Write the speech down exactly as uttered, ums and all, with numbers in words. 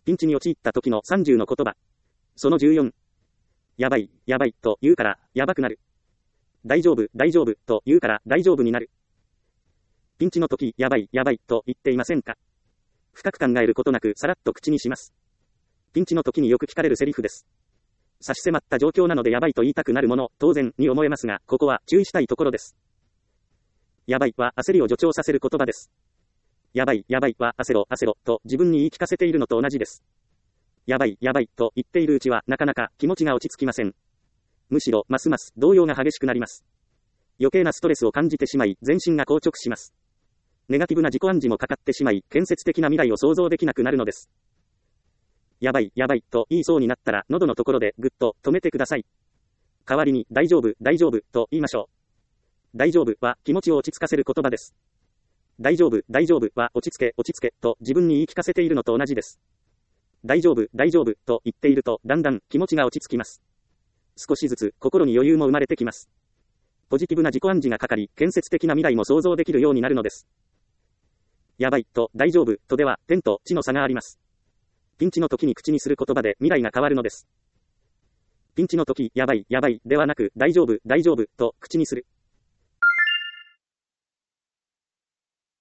ピンチに陥った時のさんじゅうの言葉。そのじゅうよん。やばい、やばいと言うから、やばくなる。大丈夫、大丈夫と言うから、大丈夫になる。ピンチの時、やばい、やばいと言っていませんか？深く考えることなく、さらっと口にします。ピンチの時によく聞かれるセリフです。差し迫った状況なのでやばいと言いたくなるもの、当然に思えますが、ここは注意したいところです。やばいは焦りを助長させる言葉です。やばい、やばいは焦ろ、焦ろと自分に言い聞かせているのと同じです。やばい、やばいと言っているうちはなかなか気持ちが落ち着きません。むしろ、ますます動揺が激しくなります。余計なストレスを感じてしまい、全身が硬直します。ネガティブな自己暗示もかかってしまい、建設的な未来を想像できなくなるのです。やばい、やばいと言いそうになったら、喉のところでぐっと止めてください。代わりに、大丈夫、大丈夫と言いましょう。大丈夫は気持ちを落ち着かせる言葉です。大丈夫、大丈夫は落ち着け、落ち着けと自分に言い聞かせているのと同じです。大丈夫、大丈夫と言っているとだんだん気持ちが落ち着きます。少しずつ心に余裕も生まれてきます。ポジティブな自己暗示がかかり、建設的な未来も想像できるようになるのです。やばいと大丈夫とでは天と地の差があります。ピンチの時に口にする言葉で未来が変わるのです。ピンチの時、やばい、やばいではなく、大丈夫、大丈夫と口にする。